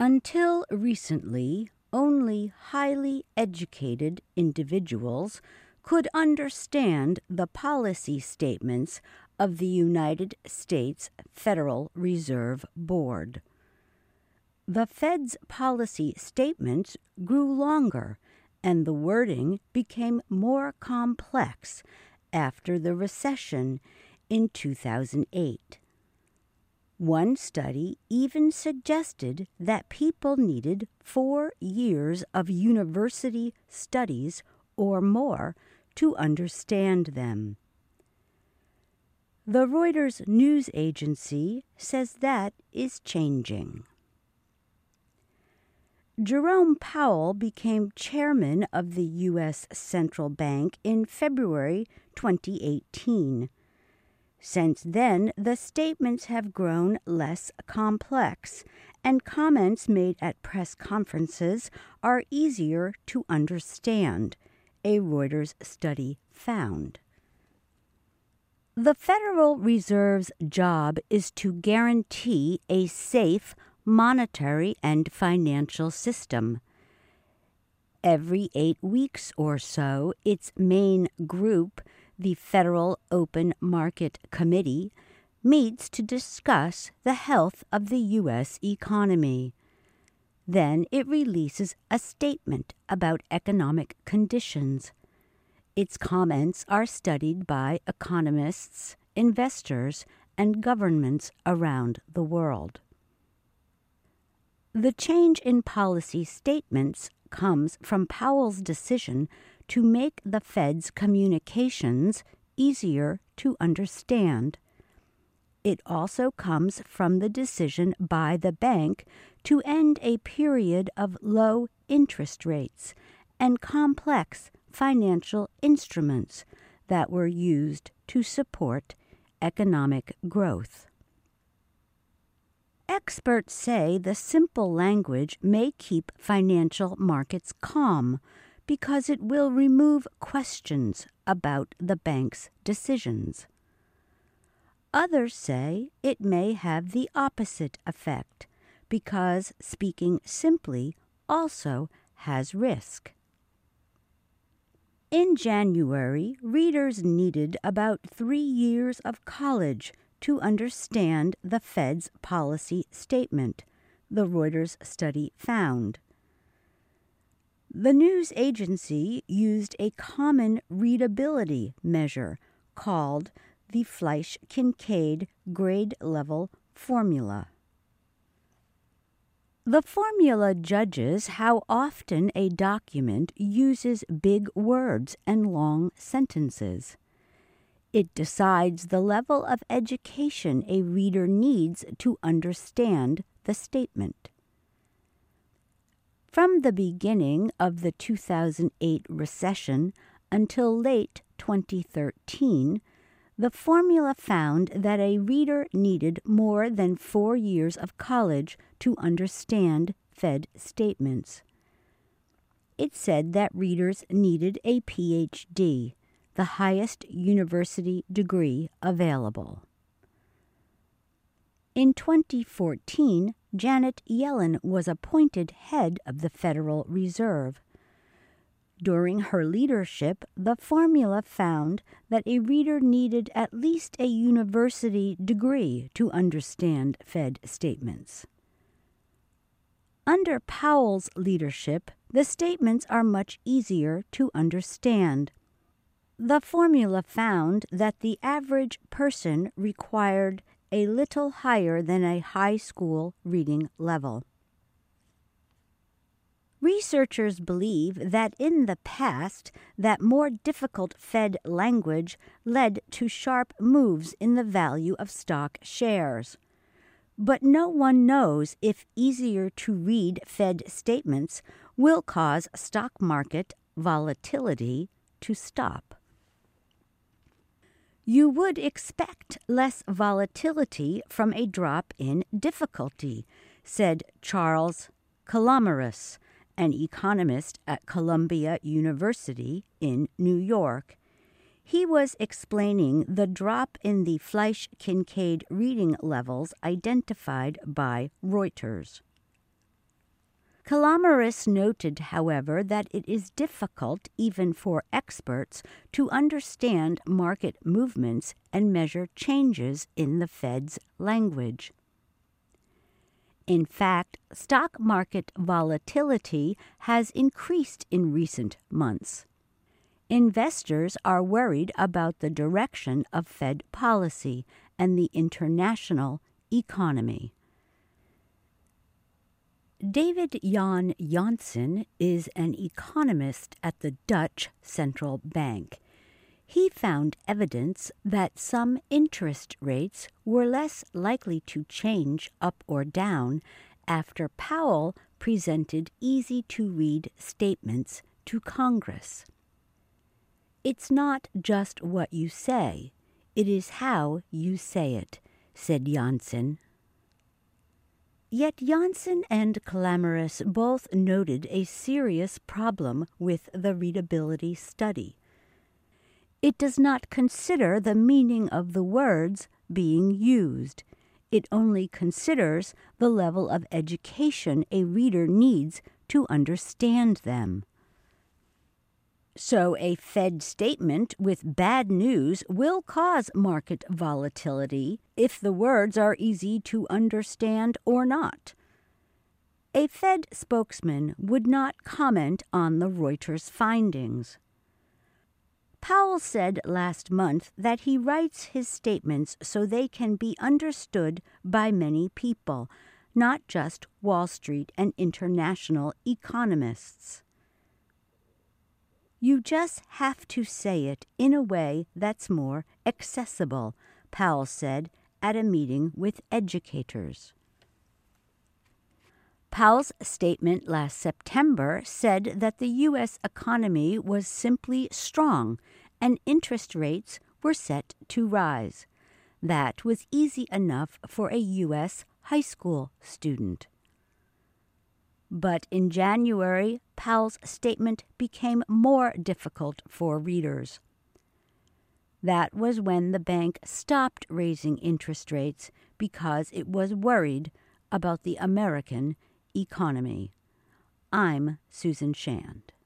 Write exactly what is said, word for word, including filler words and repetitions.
Until recently, only highly educated individuals could understand the policy statements of the United States Federal Reserve Board. The Fed's policy statements grew longer, and the wording became more complex after the recession in two thousand eight. One study even suggested that people needed four years of university studies or more to understand them. The Reuters news agency says that is changing. Jerome Powell became chairman of the U S Central Bank in February twenty eighteen. Since then, the statements have grown less complex, and comments made at press conferences are easier to understand, a Reuters study found. The Federal Reserve's job is to guarantee a safe monetary and financial system. Every eight weeks or so, its main group, the Federal Open Market Committee, meets to discuss the health of the U S economy. Then it releases a statement about economic conditions. Its comments are studied by economists, investors, and governments around the world. The change in policy statements comes from Powell's decision to make the Fed's communications easier to understand. It also comes from the decision by the bank to end a period of low interest rates and complex financial instruments that were used to support economic growth. Experts say the simple language may keep financial markets calm because it will remove questions about the bank's decisions. Others say it may have the opposite effect because speaking simply also has risk. In January, readers needed about three years of college to understand the Fed's policy statement, the Reuters study found. The news agency used a common readability measure called the Fleisch-Kincaid grade level formula. The formula judges how often a document uses big words and long sentences. It decides the level of education a reader needs to understand the statement. From the beginning of the two thousand eight recession until late twenty thirteen, the formula found that a reader needed more than four years of college to understand Fed statements. It said that readers needed a P H D, the highest university degree available. In twenty fourteen, Janet Yellen was appointed head of the Federal Reserve. During her leadership, the formula found that a reader needed at least a university degree to understand Fed statements. Under Powell's leadership, the statements are much easier to understand. The formula found that the average person required a little higher than a high school reading level. Researchers believe that in the past, that more difficult Fed language led to sharp moves in the value of stock shares. But no one knows if easier to read Fed statements will cause stock market volatility to stop. You would expect less volatility from a drop in difficulty, said Charles Calomiris, an economist at Columbia University in New York. He was explaining the drop in the Fleisch-Kincaid reading levels identified by Reuters. Calomiris noted, however, that it is difficult, even for experts, to understand market movements and measure changes in the Fed's language. In fact, stock market volatility has increased in recent months. Investors are worried about the direction of Fed policy and the international economy. David Jan Janssen is an economist at the Dutch Central Bank. He found evidence that some interest rates were less likely to change up or down after Powell presented easy-to-read statements to Congress. "It's not just what you say, it is how you say it," said Janssen. Yet Janssen and Calomiris both noted a serious problem with the readability study. It does not consider the meaning of the words being used. It only considers the level of education a reader needs to understand them. So a Fed statement with bad news will cause market volatility if the words are easy to understand or not. A Fed spokesman would not comment on the Reuters findings. Powell said last month that he writes his statements so they can be understood by many people, not just Wall Street and international economists. "You just have to say it in a way that's more accessible," Powell said at a meeting with educators. Powell's statement last September said that the U S economy was simply strong and interest rates were set to rise. That was easy enough for a U S high school student. But in January, Powell's statement became more difficult for readers. That was when the bank stopped raising interest rates because it was worried about the American economy. I'm Susan Shand.